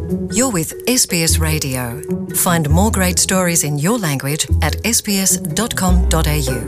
You're with SBS Radio. Find more great stories in your language at sbs.com.au.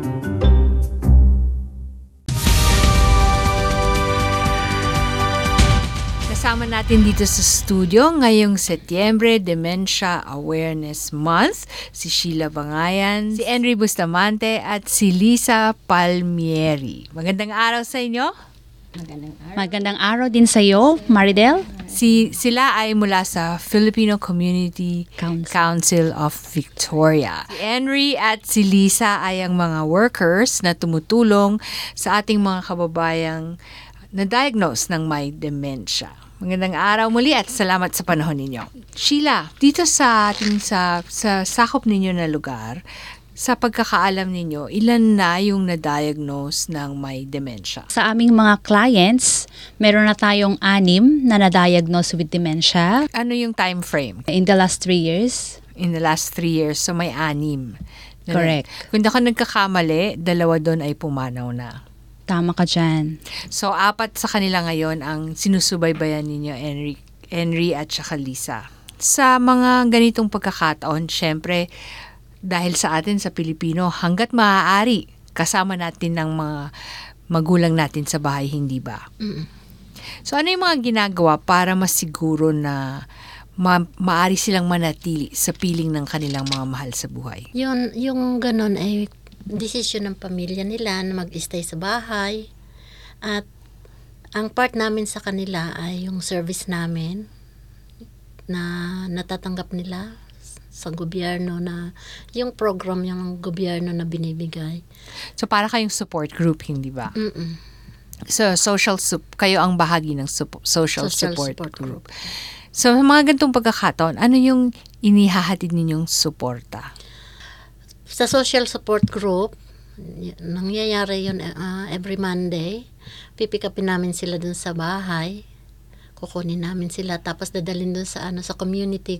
Kasama natin dito sa studio ngayong Setyembre Dementia Awareness Month, si Sheila Bangayan, si Henry Bustamante at si Lisa Palmieri. Magandang araw sa inyo. Magandang araw din sa iyo, Maridel. Sila ay mula sa Filipino Community Council of Victoria. Si Henry at si Lisa ay ang mga workers na tumutulong sa ating mga kababayang na-diagnose ng may dementia. Magandang araw muli at salamat sa panahon ninyo. Sheila, dito sa ating sa sakop ninyo na lugar, sa pagkakaalam ninyo, ilan na yung na-diagnose ng may dementia? Sa aming mga clients, meron na tayong 6 na na-diagnose with dementia. Ano yung time frame? In the last 3 years. In the last 3 years, so may 6. Correct. Kung ako nagkakamali, 2 doon ay pumanaw na. Tama ka dyan. So, 4 sa kanila ngayon ang sinusubaybayan ninyo, Henry at saka Lisa. Sa mga ganitong pagkakataon, syempre, dahil sa atin sa Pilipino, hanggat maaari, kasama natin ng mga magulang natin sa bahay, hindi ba? So ano yung mga ginagawa para masiguro na maaari silang manatili sa piling ng kanilang mga mahal sa buhay? Yung ganun ay desisyon ng pamilya nila na mag-stay sa bahay. At ang part namin sa kanila ay yung service namin na natatanggap nila sa gobyerno, na yung program yung gobyerno na binibigay. So para kayong support group, hindi ba? So kayo ang bahagi ng social support group. So mga ganitong pagkakataon, ano yung inihahatid ninyong suporta? Sa social support group, nangyayari yun every Monday. Pipikapin namin sila dun sa bahay. Kukunin namin sila, tapos dadalhin dun sa community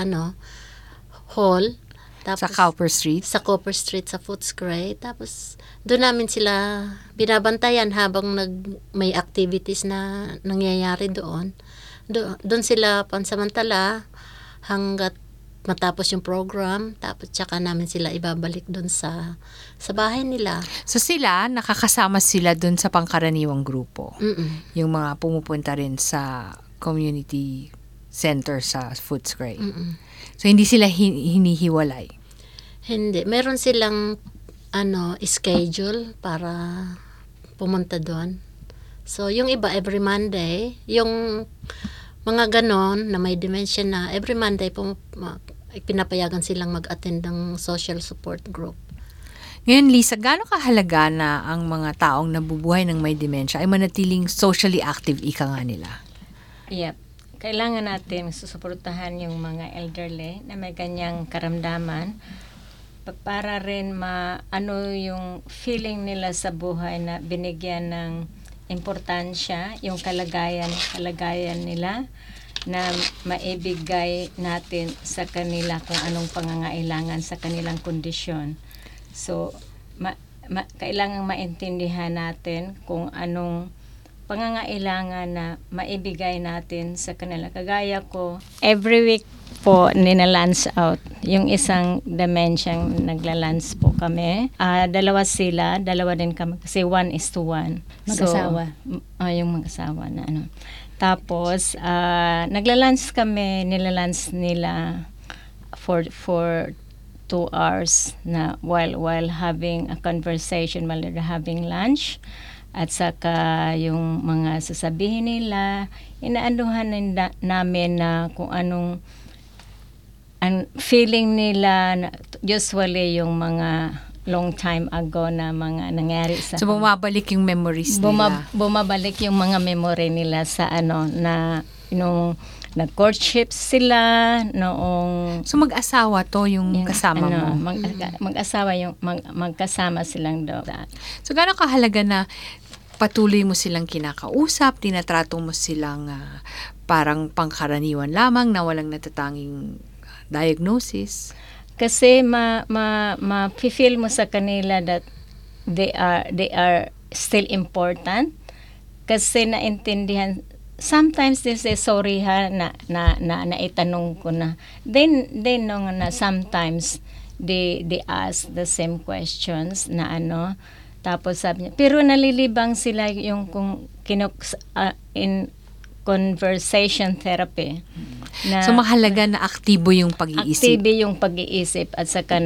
hall. Tapos, sa Cowper Street? Sa Cowper Street, sa Footscray. Tapos, doon namin sila binabantayan habang may activities na nangyayari doon. Doon sila pansamantala hanggat matapos yung program. Tapos, tsaka namin sila ibabalik doon sa bahay nila. So sila, nakakasama sila doon sa pangkaraniwang grupo? Yung mga pumupunta rin sa community center sa Footscray? So, hindi sila hinihiwalay? Hindi. Meron silang schedule para pumunta doon. So, yung iba every Monday, yung mga ganon na may dementia na, every Monday pinapayagan silang mag-attend ng social support group. Ngayon, Lisa, gaano kahalaga na ang mga taong nabubuhay ng may dementia ay manatiling socially active, ika nga nila? Yep. Kailangan natin susuportahan yung mga elderly na may kanyang karamdaman para rin yung feeling nila sa buhay na binigyan ng importansya, yung kalagayan nila na maibigay natin sa kanila kung anong pangangailangan sa kanilang kondisyon. So, kailangan maintindihan natin kung anong pangangailangan na maibigay natin sa kanila. Kagaya ko, every week po nina-lunch out. Yung isang demensyang nagla-lunch po kami. 2 sila, 2 din kami kasi 1:1. Mag-asawa. So, yung mag-asawa na Tapos, nagla-lunch kami, nila-lunch nila for 2 hours na while having a conversation, while they're having lunch. At saka yung mga sasabihin nila, inaanuhan namin na kung anong ang feeling nila, usually yung mga long time ago na mga nangyari sa... So bumabalik yung memories nila? Bumabalik yung mga memory nila sa na nung nag-courtship sila, noong... So mag-asawa to yung kasama mo? Mag-asawa yung magkasama silang daw. So gaano kahalaga na patuloy mo silang kinakausap, tinatrato mo silang parang pangkaraniwan lamang na walang natatanging diagnosis? Kasi ma-feel mo sa kanila that they are still important kasi naintindihan sometimes they say sorry ha na itanong ko na. Then they know na sometimes they ask the same questions na ano, tapos sabi niya pero nalilibang sila yung kung in conversation therapy. So mahalaga na aktibo yung pag-iisip. Aktibo yung pag-iisip at saka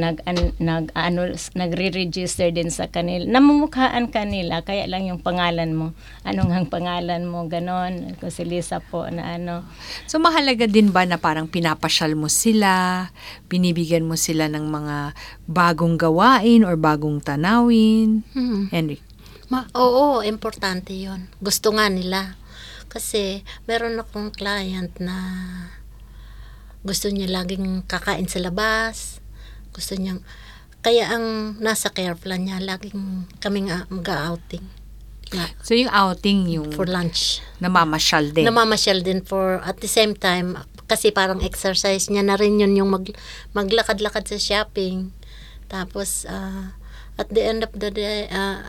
nagre-register din sa kanila. Namumukhaan kanila, kaya lang yung pangalan mo. Anong ang pangalan mo, ganon. Ko si Lisa po na ano. So mahalaga din ba na parang pinapasyal mo sila, binibigyan mo sila ng mga bagong gawain or bagong tanawin? Henry? Oo, importante yon. Gusto nga nila. Kasi meron akong client na gusto niya laging kakain sa labas. Gusto niyang, kaya ang nasa care plan niya, laging kaming mag-outing. So yung outing, yung For lunch. namamasyal din. Namamasyal din for, at the same time, kasi parang exercise niya na rin yun yung maglakad-lakad sa shopping. Tapos, at the end of the day,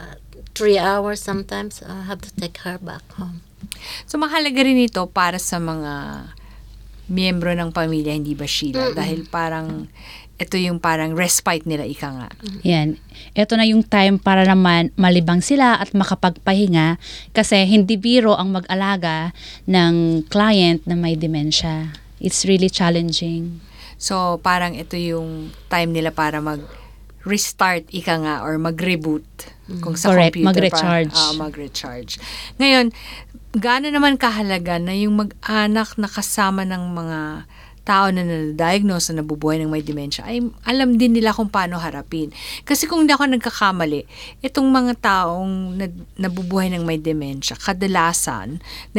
3 hours sometimes, I have to take her back home. So mahalaga rin ito para sa mga miyembro ng pamilya, hindi ba Sheila? Dahil parang ito yung parang respite nila, ika nga. Yan. Ito na yung time para naman malibang sila at makapagpahinga kasi hindi biro ang mag-alaga ng client na may dementia. It's really challenging. So parang ito yung time nila para mag-restart, ika nga, or mag-reboot. Kung sa Correct, computer. mag-recharge. Mag-recharge. Ngayon, gaano naman kahalaga na yung mag-anak na kasama ng mga tao na na-diagnose na nabubuhay ng may dementia ay alam din nila kung paano harapin. Kasi kung hindi ako nagkakamali, itong mga taong nabubuhay ng may dementia, kadalasan,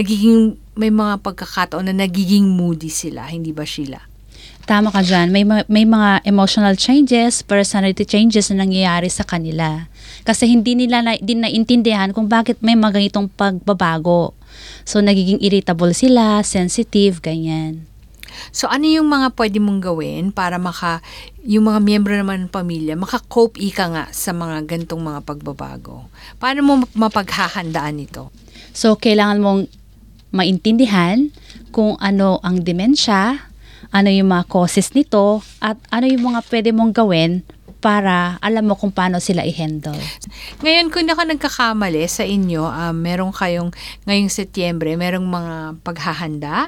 may mga pagkakataon na nagiging moody sila, hindi ba Sheila? Tama ka dyan. May mga emotional changes, personality changes na nangyayari sa kanila. Kasi hindi nila din naintindihan kung bakit may mga ganitong pagbabago. So, nagiging irritable sila, sensitive, ganyan. So, ano yung mga pwede mong gawin para yung mga miyembro naman ng pamilya, makakope ika nga sa mga gantong mga pagbabago? Paano mo mapaghahandaan ito? So, kailangan mong maintindihan kung ano ang dementia, ano yung mga causes nito, at ano yung mga pwede mong gawin para alam mo kung paano sila i-handle. Ngayon, kung ako nagkakamali sa inyo, meron kayong ngayong Setyembre, merong mga paghahanda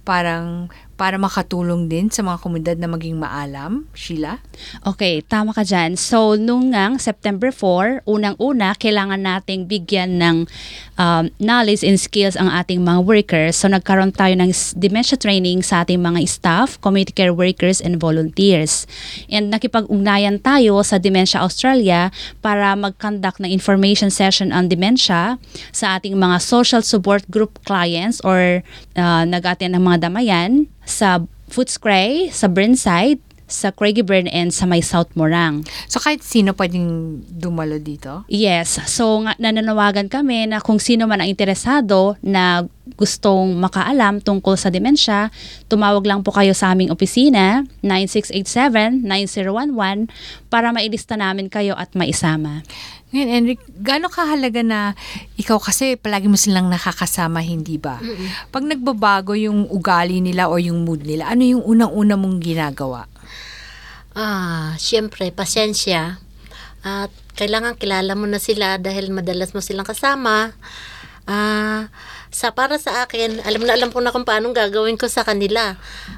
para makatulong din sa mga komunidad na maging maalam, Sheila? Okay, tama ka dyan. So, nung September 4, unang-una, kailangan nating bigyan ng knowledge and skills ang ating mga workers. So, nagkaroon tayo ng dementia training sa ating mga staff, community care workers, and volunteers. And nakipag-ugnayan tayo sa Dementia Australia para mag-conduct ng information session on dementia sa ating mga social support group clients or nag-attend ng mga damayan sa Footscray, sa Burnside, sa Craigieburn, and sa may South Morang. So kahit sino pwedeng dumalo dito? Yes. So nananawagan kami na kung sino man ang interesado na gustong makaalam tungkol sa dementia, tumawag lang po kayo sa aming opisina, 9687-9011, para mailista namin kayo at maisama. Ngayon, Enric, gaano kahalaga na ikaw kasi palagi mo silang nakakasama, hindi ba? Pag nagbabago yung ugali nila o yung mood nila, ano yung unang-una mong ginagawa? Siyempre, pasensya. At kailangan kilala mo na sila dahil madalas mo silang kasama. Para sa akin, alam ko na kung paano gagawin ko sa kanila.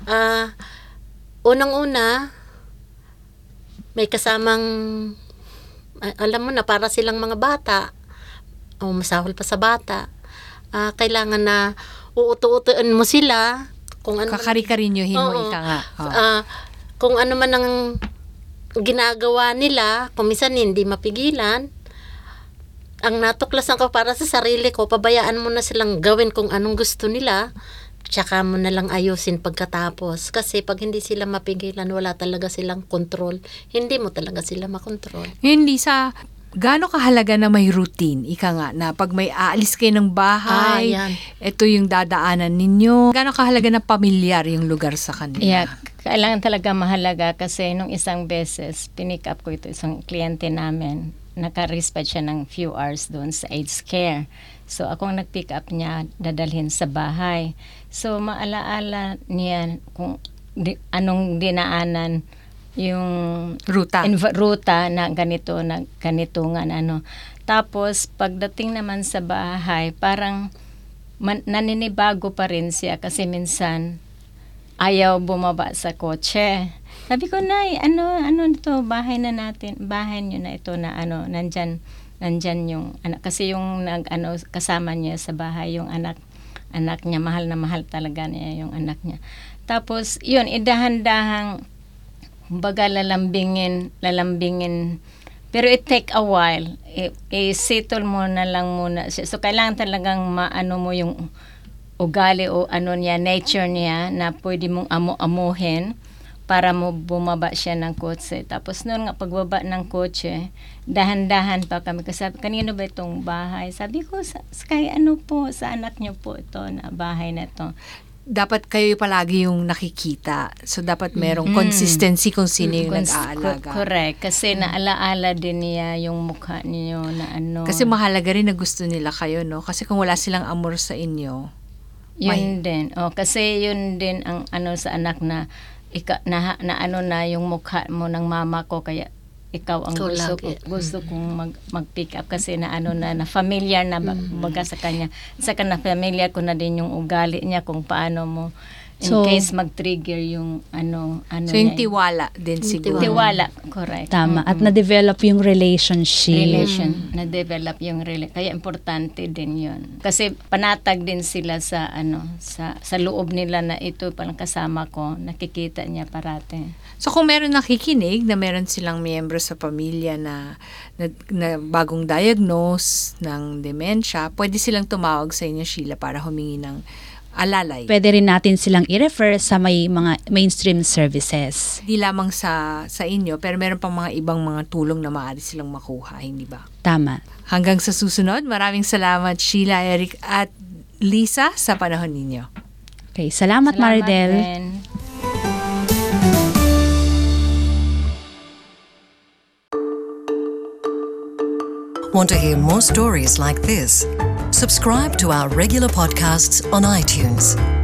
Unang-una, may kasamang, alam mo na, para silang mga bata. Masahol pa sa bata. Kailangan na uuto-utuin mo sila. Kung ano Kakari-karinyohin mo, ika nga. Kung ano man ang ginagawa nila, kung minsan hindi mapigilan, ang natuklasan ko para sa sarili ko, pabayaan mo na silang gawin kung anong gusto nila, tsaka mo na lang ayusin pagkatapos. Kasi pag hindi sila mapigilan, wala talaga silang control. Hindi mo talaga sila makontrol. Ngayon, Lisa, gaano kahalaga na may routine? Ika nga, na pag may aalis kayo ng bahay, ito yung dadaanan ninyo. Gaano kahalaga na pamilyar yung lugar sa kanila? Yeah, kailangan talaga mahalaga kasi nung isang beses, pinick up ko isang kliyente namin. Naka-respite siya ng few hours doon sa aged care. So akong nag-pick up niya, dadalhin sa bahay. So maalaala niya kung anong dinaanan yung ruta na ganito nga ano. Tapos pagdating naman sa bahay, parang naninibago pa rin siya kasi minsan ayaw bumaba sa kotse. Sabi ko, Nay, ano ito, bahay niyo na ito na nandyan yung anak, kasi yung kasama niya sa bahay, yung anak niya, mahal na mahal talaga niya yung anak niya. Tapos yun, idahan-dahang baga lalambingin, pero it take a while. I-settle mo na lang muna siya. So kailangan talagang maano mo yung ugali o niya, nature niya, na pwede mong amuhin para mo bumaba siya ng kotse. Tapos noon nga pagbaba ng kotse, dahan-dahan pa kami. Kasi kanino ba itong bahay? Sabi ko, sa anak niyo po ito, na bahay na ito. Dapat kayo palagi yung nakikita. So dapat merong consistency kung sino yung nag-aalaga. Correct. Kasi naalaala din niya yung mukha niyo na Kasi mahalaga rin na gusto nila kayo, no? Kasi kung wala silang amor sa inyo, yun din. Kasi yun din ang sa anak na na yung mukha mo ng mama ko, kaya ikaw ang gusto kong mag-pick up kasi na familiar na baga sa kanya. Saka na familiar ko na din yung ugali niya, kung paano mo in case mag-trigger yung so yung tiwala din siguro. Tiwala, correct. Tama. At na-develop yung relationship. Na-develop yung kaya importante din yun. Kasi panatag din sila sa sa loob nila na ito palang kasama ko, nakikita niya parate. So kung meron nakikinig na meron silang miyembro sa pamilya na bagong diagnose ng dementia, pwede silang tumawag sa inyo, Sheila, para humingi ng alalay. Pwede rin natin silang i-refer sa may mga mainstream services. Di lamang sa inyo, pero meron pang mga ibang mga tulong na maaari silang makuha, hindi ba? Tama. Hanggang sa susunod, maraming salamat, Sheila, Eric at Lisa, sa panahon ninyo. Okay, salamat Maridel. Din. Want to hear more stories like this? Subscribe to our regular podcasts on iTunes.